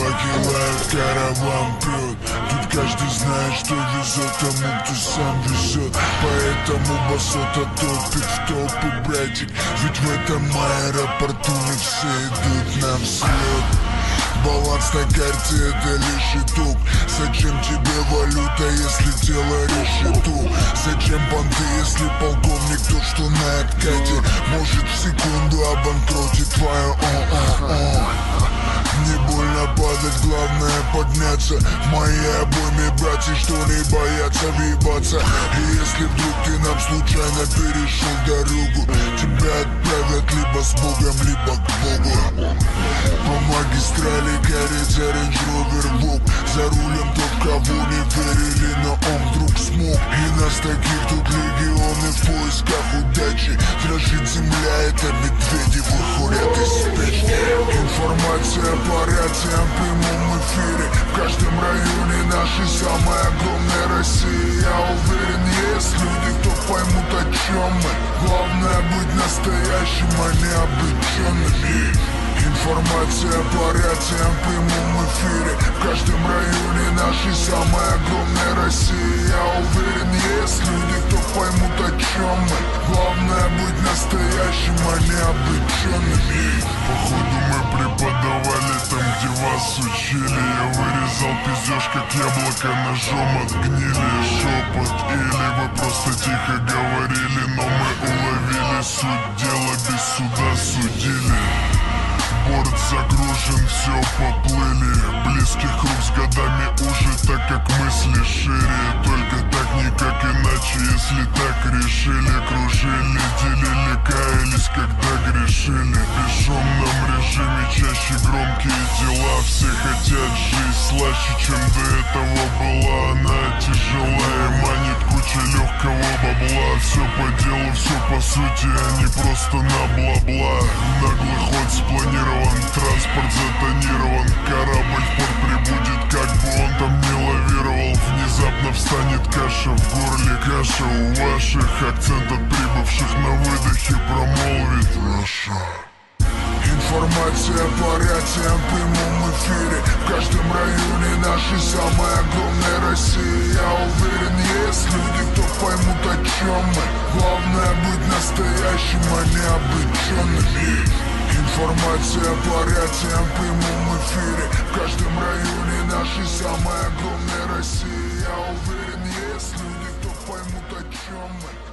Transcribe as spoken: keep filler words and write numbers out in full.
кивает, караван прет. Тут каждый знает, что везет тому, кто сам везет. Поэтому басота топит в толпу, братик. Ведь в этом аэропорту не все идут на взлет. Баланс на карте — это лишь итог. Зачем тебе валюта, если дело решету? Зачем банды, если полковник тот, что на откате? Может в секунду обанкротить твое о-о-о. Не больно падать, главное подняться. В моей обойме братья, что не боятся въебаться. И если вдруг ты нам случайно перешел дорогу, тебя отправят либо с Богом, либо к Богу. По магистрали горит за Range Rover Vogue. За рулем тот, кого не верили, но он вдруг смог. И нас таких тут легионы в поисках удачи. Дрожит земля, это медведи выходят из спячки. Информация по рациям в прямом эфире. В каждом районе нашей самой огромной России. Я уверен, есть люди, кто поймут, о чем мы. Главное быть настоящим, а не обреченными. Информация по рациям в прямом эфире. В каждом районе нашей самой огромной России. Я уверен, есть люди, кто поймут, о чем мы. Главное быть настоящим, а не обреченными. Походу мы преподавали там, где вас учили. Я вырезал пиздеж, как яблоко ножом от гнили. Шепот или вы просто тихо говорили, но мы уловили суть дела, без суда судили. Борт загружен, все поплыли. Близких рук с годами уже, так как мысли шире. Только так, никак иначе, если так решили. Кружили, делили, каялись, когда грешили. В бесшумном режиме чаще громкие дела. Все хотят жизнь слаще, чем до этого была. Она тяжелая, манит куча легкого бабла. Все по делу, все по сути, а не просто на бла-бла. Наглый ход спланирован, транспорт затонирован. Корабль в порт прибудет, как бы он там не лавировал. Внезапно встанет каша в горле. Каша у ваших, акцент от прибывших на выдохе промолвит Раша. Информация по рациям в прямом эфире. В каждом районе нашей самой огромной России. Я уверен, есть люди, кто поймут, о чем мы. Главное быть настоящим, а не обреченными. Информация по рациям в прямом эфире. В каждом районе нашей самой огромной России. Я уверен, есть люди, кто поймут, о чем мы.